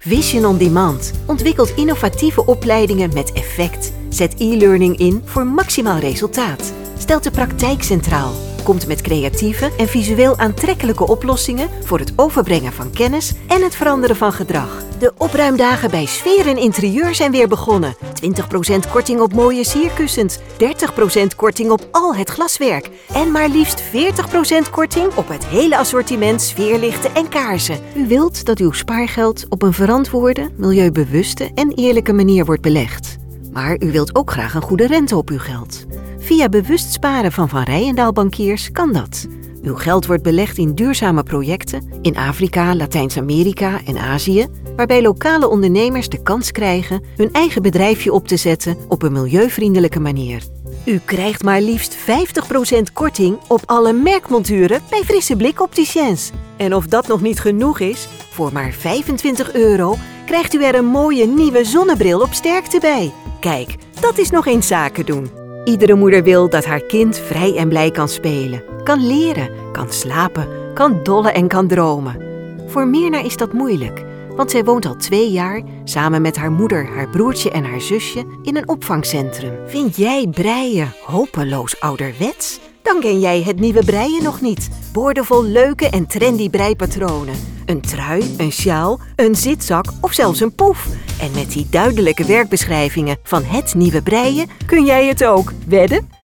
Vision on Demand ontwikkelt innovatieve opleidingen met effect. Zet e-learning in voor maximaal resultaat. Stelt de praktijk centraal. Komt met creatieve en visueel aantrekkelijke oplossingen voor het overbrengen van kennis en het veranderen van gedrag. De opruimdagen bij Sfeer en Interieur zijn weer begonnen. 20% korting op mooie sierkussens, 30% korting op al het glaswerk en maar liefst 40% korting op het hele assortiment sfeerlichten en kaarsen. U wilt dat uw spaargeld op een verantwoorde, milieubewuste en eerlijke manier wordt belegd. Maar u wilt ook graag een goede rente op uw geld. Via bewust sparen van Van Rijendaal Bankiers kan dat. Uw geld wordt belegd in duurzame projecten in Afrika, Latijns-Amerika en Azië, waarbij lokale ondernemers de kans krijgen hun eigen bedrijfje op te zetten op een milieuvriendelijke manier. U krijgt maar liefst 50% korting op alle merkmonturen bij Frisse Blik Opticiens. En of dat nog niet genoeg is, voor maar €25 krijgt u er een mooie nieuwe zonnebril op sterkte bij. Kijk, dat is nog eens zaken doen. Iedere moeder wil dat haar kind vrij en blij kan spelen, kan leren, kan slapen, kan dollen en kan dromen. Voor Mirna is dat moeilijk, want zij woont al 2 jaar samen met haar moeder, haar broertje en haar zusje in een opvangcentrum. Vind jij breien hopeloos ouderwets? Dan ken jij het nieuwe breien nog niet. Boordevol leuke en trendy breipatronen. Een trui, een sjaal, een zitzak of zelfs een poef. En met die duidelijke werkbeschrijvingen van het nieuwe breien kun jij het ook. Wedden?